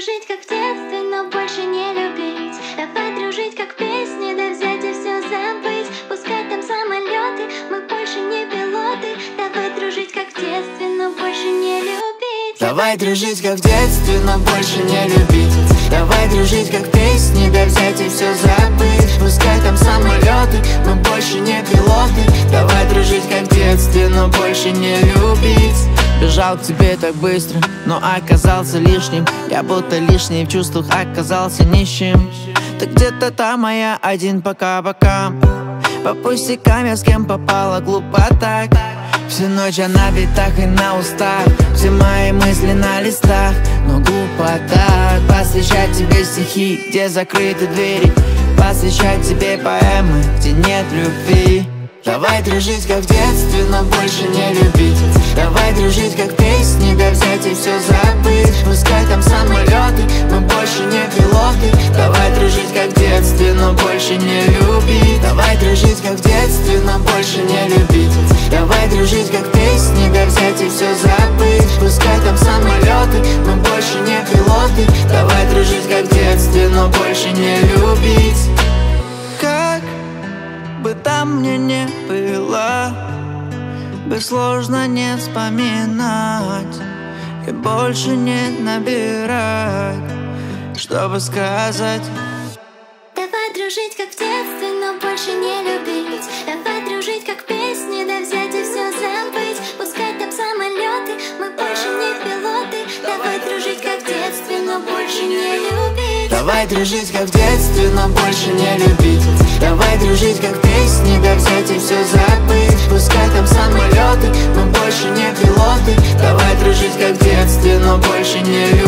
дружить, как в детстве, но больше не любить. Давай дружить, как песни, да взять и все забыть. Пускай там самолеты, мы больше не пилоты. Давай дружить, как в детстве, но больше не любить. Давай дружить, как в детстве, но больше не любить. Давай дружить, как песни, да взять и все забыть. Пускай там самолеты, мы больше не пилоты. Давай дружить, как в детстве, но больше не любить. Бежал к тебе так быстро, но оказался лишним. Я будто лишний в чувствах оказался нищим. Ты где-то там, моя один пока-пока. По пустякам я с кем попала, глупо так. Всю ночь я на битах и на устах. Все мои мысли на листах, но глупо так. Посвящать тебе стихи, где закрыты двери. Посвящать тебе поэмы, где нет любви. Давай дружить, как в детстве, но больше не любить. Давай дружить, как песни, да взять и все забыть. Пускай там самолеты, мы больше не пилоты. Давай дружить, как в детстве, но больше не любить. Давай дружить, как в детстве, но больше не любить. Давай дружить, как песни, да взять и все забыть. Пускай там самолеты, мы больше не пилоты. Давай дружить, как в детстве, но больше не любить. Как бы там мне не было, бы сложно не вспоминать и больше не набирать, чтобы сказать. Давай дружить, как в детстве, но больше не любить. Давай дружить, как песни, да взять и все забыть. Пускай там самолеты, мы больше не пилоты. Давай дружить, как в детстве, но больше не любить. Давай дружить, как в детстве, но больше не любить. Давай дружить, как песни, да взять и все забыть. Пускай там самолеты, мы больше не пилоты. Давай дружить, как в детстве, но больше не любить.